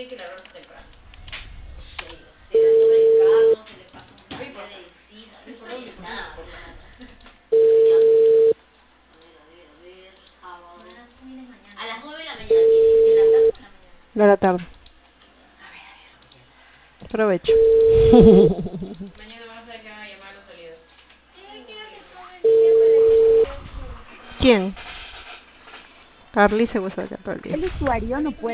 tiene que largarse temprano. Se la sube el carro, se le pasa una vía de visita, no importa nada. Sábado. A las 9 de la mañana tiene, ¿de la tarde o de la mañana? De la tarde. Aprovecho. Mañana vas a ver que van a llamar a los salidos. ¿Quién? Carly se usa acá todo el día. El usuario no puede